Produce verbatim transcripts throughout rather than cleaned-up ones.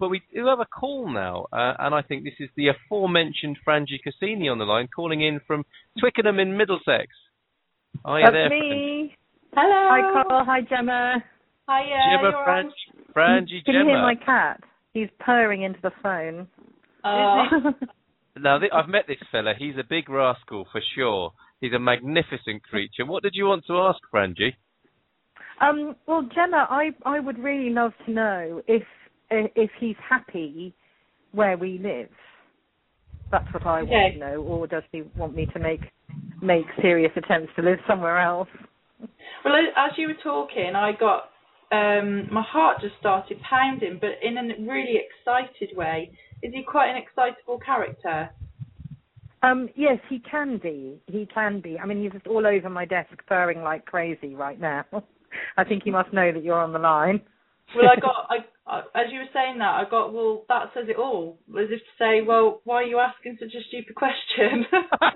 but we do have a call now, uh, and I think this is the aforementioned Frangie Cassini on the line, calling in from Twickenham in Middlesex. Are you That's there, me. Hello. Hi, Carl. Hi, Gemma. Hiya. Gemma, You're Fran- on. Frangie, Can Gemma. you hear my cat? He's purring into the phone. Oh. Now, th- I've met this fella. He's a big rascal for sure. He's a magnificent creature. What did you want to ask, Frangie? Um, well, Gemma, I, I would really love to know if if he's happy where we live. That's what I Okay. want to know. Or does he want me to make make serious attempts to live somewhere else? Well, as you were talking, I got um, my heart just started pounding, but in a really excited way. Is he quite an excitable character? Um, yes, he can be. He can be. I mean, he's just all over my desk purring like crazy right now. I think he must know that you're on the line. Well, I got, I, I, as you were saying that, I got, well, that says it all. As if to say, well, why are you asking such a stupid question?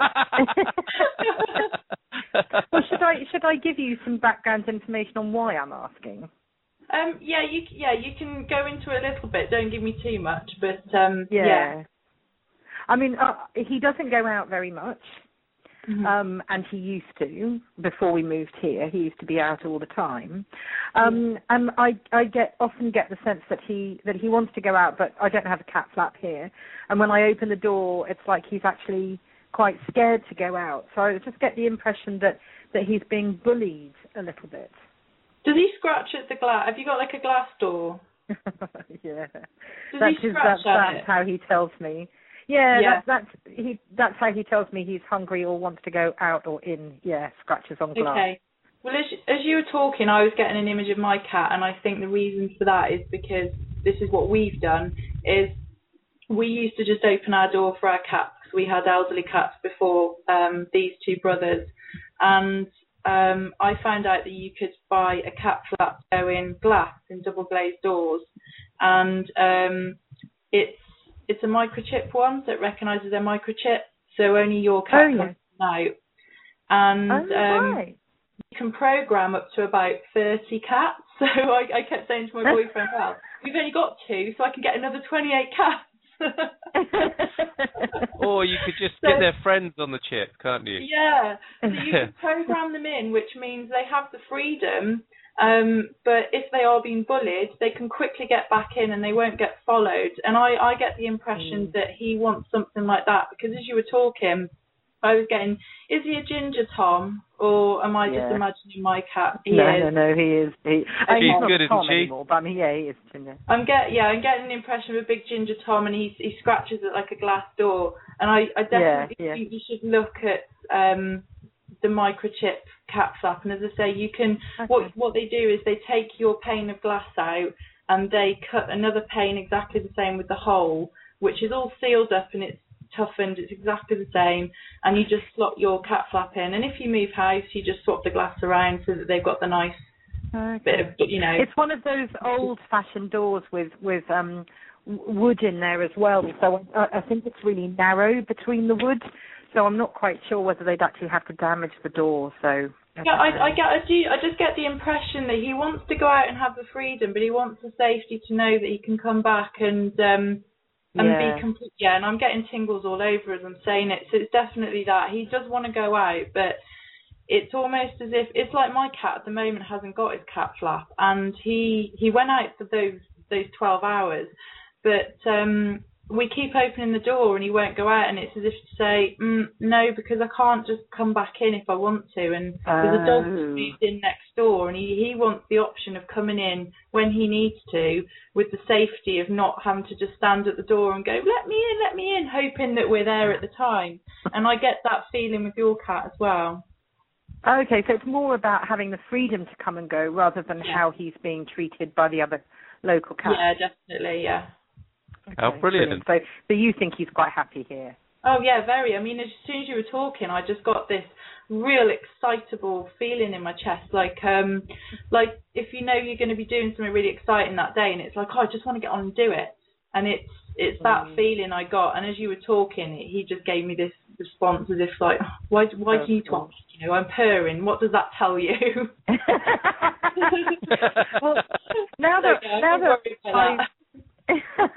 Well, should I should I give you some background information on why I'm asking? Um, yeah, you, yeah, you can go into it a little bit. Don't give me too much, but um, Yeah. yeah. I mean, uh, he doesn't go out very much. Mm-hmm. Um, and he used to before we moved here. He used to be out all the time, um, and I, I get often get the sense that he that he wants to go out, but I don't have a cat flap here. And when I open the door, it's like he's actually quite scared to go out. So I just get the impression that, that he's being bullied a little bit. Does he scratch at the glass? Have you got like a glass door? Yeah, Does that's he his, scratch that's, at that's it? how he tells me. Yeah, Yeah. That's, that's he. That's how he tells me he's hungry or wants to go out or in. Yeah, scratches on glass. Okay. Well, as, as you were talking, I was getting an image of my cat, and I think the reason for that is because this is what we've done, is we used to just open our door for our cats. We had elderly cats before um, these two brothers, and um, I found out that you could buy a cat flap to go in glass, in double glazed doors, and um, it's It's a microchip one that recognises their microchip, so only your cat Oh, yeah. comes out. And Oh, um, right. you can program up to about thirty cats. So I, I kept saying to my boyfriend, well, we've only got two, so I can get another twenty-eight cats. Or you could just So- get their friends on the chip, can't you? Yeah, so you can program them in, which means they have the freedom. Um, but if they are being bullied, they can quickly get back in and they won't get followed. And I, I get the impression Mm. that he wants something like that, because as you were talking, I was getting, is he a ginger Tom, or am I Yeah. just imagining my cat? He no, is. no, no, he is. He, I mean, She's he's not good, a isn't Tom she? anymore, but I mean, yeah, he is. Ginger. I'm get yeah, I'm getting an impression of a big ginger Tom, and he he scratches it like a glass door. And I, I definitely Yeah, yeah. think you should look at um the microchip cat flap. And as I say, you can Okay. what what they do is they take your pane of glass out and they cut another pane exactly the same with the hole, which is all sealed up and it's toughened. It's exactly the same, and you just slot your cat flap in. And if you move house, you just swap the glass around so that they've got the nice Okay. bit of, you know. It's one of those old-fashioned doors with with um, w- wood in there as well. So I, I think it's really narrow between the wood. So I'm not quite sure whether they'd actually have to damage the door. So Yeah, I, I get, I do, I just get the impression that he wants to go out and have the freedom, but he wants the safety to know that he can come back and um and Yeah. be complete. Yeah, and I'm getting tingles all over as I'm saying it. So it's definitely that he does want to go out, but it's almost as if it's like my cat at the moment hasn't got his cat flap, and he he went out for those those twelve hours, but um. we keep opening the door and he won't go out, and it's as if to say, mm, no, because I can't just come back in if I want to. And there's a dog Oh. that moves in next door, and he, he wants the option of coming in when he needs to, with the safety of not having to just stand at the door and go, let me in, let me in, hoping that we're there at the time. And I get that feeling with your cat as well. Okay, so it's more about having the freedom to come and go rather than Yeah. how he's being treated by the other local cats. Yeah, definitely, yeah. How Okay, brilliant. So, so you think he's quite happy here? Oh, yeah, very. I mean, as soon as you were talking, I just got this real excitable feeling in my chest, like um, like if you know you're going to be doing something really exciting that day, and it's like, oh, I just want to get on and do it. And it's it's that Mm. feeling I got. And as you were talking, he just gave me this response as if like, why why do you need to ask? You know, I'm purring. What does that tell you? Well, now So, that yeah, now don't that worry about I